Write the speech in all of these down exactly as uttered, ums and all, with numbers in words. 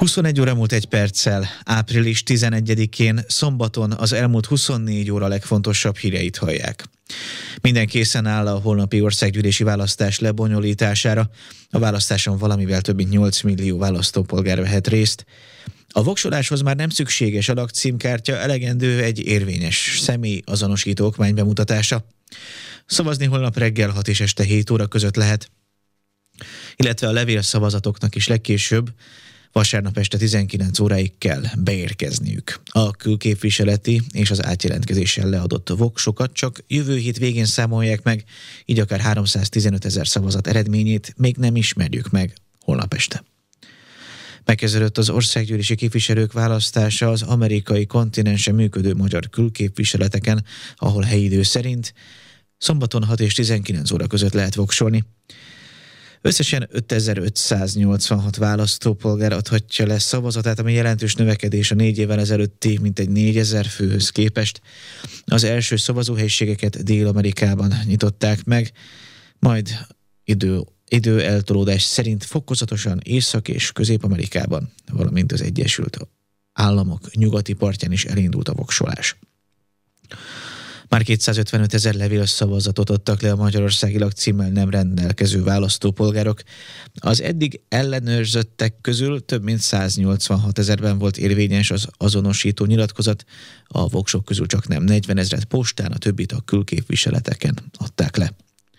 huszonegy óra múlt egy perccel, április tizenegyedikén, szombaton az elmúlt huszonnégy óra legfontosabb híreit hallják. Minden készen áll a holnapi országgyűlési választás lebonyolítására. A választáson valamivel több mint nyolc millió választópolgár vehet részt. A voksoláshoz már nem szükséges a lakcímkártya, elegendő egy érvényes személy azonosító okmány bemutatása. Szavazni holnap reggel hat és este hét óra között lehet, illetve a levélszavazatoknak is legkésőbb vasárnap este tizenkilenc óráig kell beérkezniük. A külképviseleti és az átjelentkezéssel leadott voksokat csak jövő hét végén számolják meg, így akár háromszáztizenöt ezer szavazat eredményét még nem ismerjük meg holnap este. Megkezdődött az országgyűlési képviselők választása az amerikai kontinensen működő magyar külképviseleteken, ahol helyi idő szerint szombaton hat és tizenkilenc óra között lehet voksolni. Összesen ötezer-ötszáznyolcvanhat választópolgár adhatja le szavazatát, ami jelentős növekedés a négy évvel ezelőtti mintegy négyezer főhöz képest. Az első szavazóhelyiségeket Dél-Amerikában nyitották meg, majd idő, idő eltolódás szerint fokozatosan Észak- és Közép-Amerikában, valamint az Egyesült Államok nyugati partján is elindult a voksolás. Már kétszázötvenöt ezer levélszavazatot adtak le a magyarországi lakcímmel nem rendelkező választópolgárok. Az eddig ellenőrzöttek közül több mint száznyolcvanhat ezerben volt érvényes az azonosító nyilatkozat, a voksok közül csak nem negyven ezret postán, a többit a külképviseleteken adták le.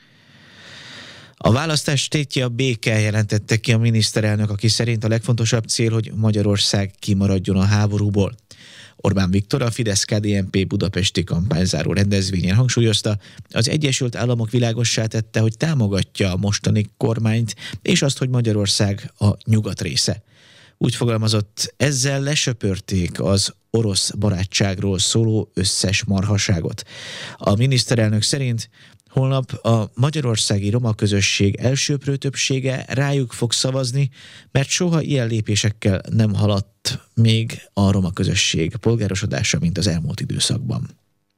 A választás tétje a béke, jelentette ki a miniszterelnök, aki szerint a legfontosabb cél, hogy Magyarország kimaradjon a háborúból. Orbán Viktor a Fidesz-ká dé en pé budapesti kampányzáró rendezvényen hangsúlyozta, az Egyesült Államok világossá tette, hogy támogatja a mostani kormányt, és azt, hogy Magyarország a nyugat része. Úgy fogalmazott, ezzel lesöpörték az orosz barátságról szóló összes marhaságot. A miniszterelnök szerint holnap a magyarországi roma közösség elsöprő többsége rájuk fog szavazni, mert soha ilyen lépésekkel nem haladt még a roma közösség polgárosodása, mint az elmúlt időszakban.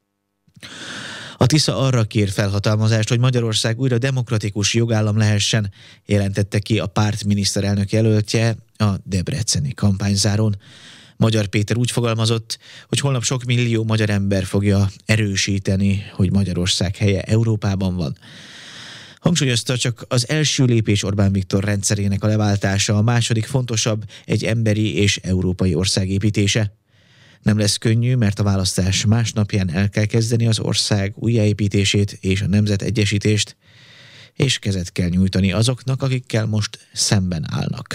A Tisza arra kér felhatalmazást, hogy Magyarország újra demokratikus jogállam lehessen, jelentette ki a párt miniszterelnök jelöltje a debreceni kampányzáron. Magyar Péter úgy fogalmazott, hogy holnap sok millió magyar ember fogja erősíteni, hogy Magyarország helye Európában van. Hangsúlyozta, csak az első lépés Orbán Viktor rendszerének a leváltása, a második fontosabb, egy emberi és európai ország építése. Nem lesz könnyű, mert a választás másnapján el kell kezdeni az ország újjáépítését és a nemzetegyesítést, és kezet kell nyújtani azoknak, akikkel most szemben állnak.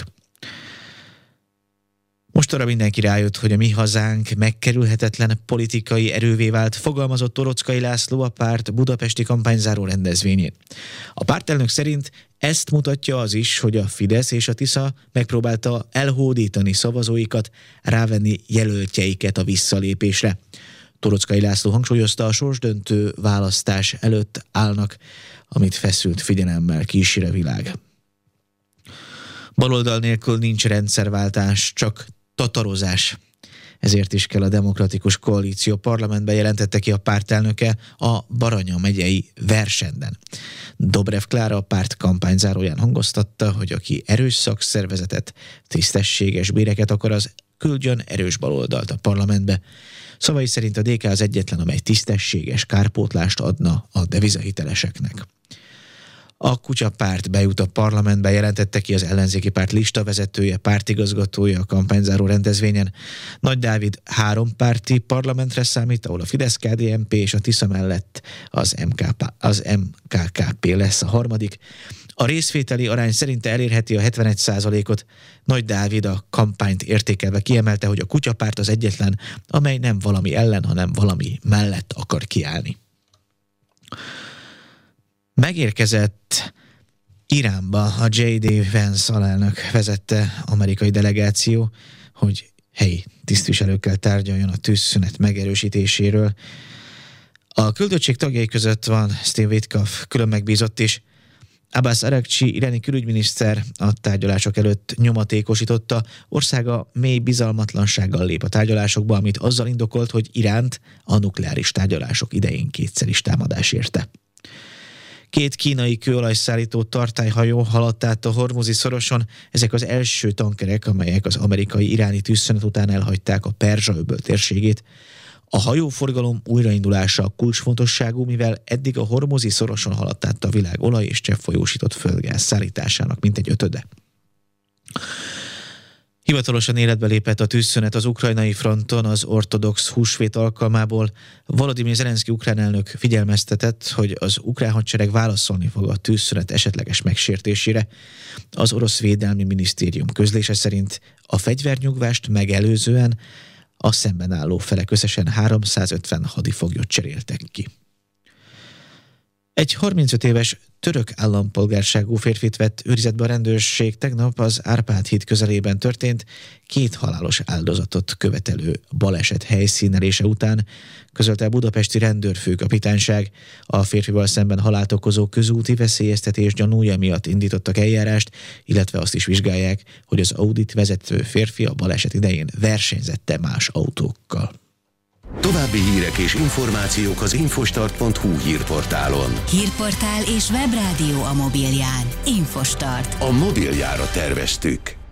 Most arra mindenki rájött, hogy a mi hazánk megkerülhetetlen politikai erővé vált, fogalmazott Toroczkai László a párt budapesti kampányzáró rendezvényén. A pártelnök szerint ezt mutatja az is, hogy a Fidesz és a Tisza megpróbálta elhódítani szavazóikat, rávenni jelöltjeiket a visszalépésre. Toroczkai László hangsúlyozta, a sorsdöntő választás előtt állnak, amit feszült figyelemmel kísér a világ. Baloldal nélkül nincs rendszerváltás, csak tatarozás. Ezért is kell a Demokratikus Koalíció parlamentbe, jelentette ki a pártelnöke a Baranya megyei Versenden. Dobrev Klára a párt kampányzáróján hangoztatta, hogy aki erős szakszervezetet, tisztességes béreket akar, az küldjön erős baloldalt a parlamentbe. Szavai szerint a dé ká az egyetlen, amely tisztességes kárpótlást adna a devizahiteleseknek. A Kutyapárt bejut a parlamentbe, jelentette ki az ellenzéki párt listavezetője, pártigazgatója a kampányzáró rendezvényen. Nagy Dávid három párti parlamentre számít, ahol a Fidesz-ká dé en pé és a Tisza mellett az, em ká pé, az em ká ká pé lesz a harmadik. A részvételi arány szerinte elérheti a hetvenegy százalékot. Nagy Dávid a kampányt értékelve kiemelte, hogy a Kutyapárt az egyetlen, amely nem valami ellen, hanem valami mellett akar kiállni. Megérkezett Iránba a jé dé Vance alelnök vezette amerikai delegáció, hogy helyi tisztviselőkkel tárgyaljon a tűzszünet megerősítéséről. A küldöttség tagjai között van Steve Witkoff, külön megbízott is. Abbas Araghchi iráni külügyminiszter a tárgyalások előtt nyomatékosította, országa mély bizalmatlansággal lép a tárgyalásokba, amit azzal indokolt, hogy Iránt a nukleáris tárgyalások idején kétszer is támadás érte. Két kínai kőolajszállító tartályhajó haladt át a Hormuzi szoroson. Ezek az első tankerek, amelyek az amerikai-iráni tűzszünet után elhagyták a Perzsa-öböl térségét. A hajóforgalom újraindulása kulcsfontosságú, mivel eddig a Hormuzi szoroson haladt át a világ olaj- és cseppfolyósított földgáz szállításának mintegy ötöde. Hivatalosan életbe lépett a tűzszünet az ukrajnai fronton az ortodox húsvét alkalmából. Volodymyr Zelenszky ukrán elnök figyelmeztetett, hogy az ukrán hadsereg válaszolni fog a tűzszünet esetleges megsértésére. Az orosz védelmi minisztérium közlése szerint a fegyvernyugvást megelőzően a szemben álló felek összesen háromszázötven hadifoglyot cseréltek ki. Egy harmincöt éves török állampolgárságú férfit vett őrizetbe a rendőrség tegnap az Árpád híd közelében történt két halálos áldozatot követelő baleset helyszínelése után, közölte a budapesti rendőrfőkapitányság. A férfival szemben halált okozó közúti veszélyeztetés gyanúja miatt indítottak eljárást, illetve azt is vizsgálják, hogy az Audit vezető férfi a baleset idején versenyzette más autókkal. További hírek és információk az infostart pont hu hírportálon. Hírportál és webrádió a mobilján. Infostart. A mobiljára terveztük.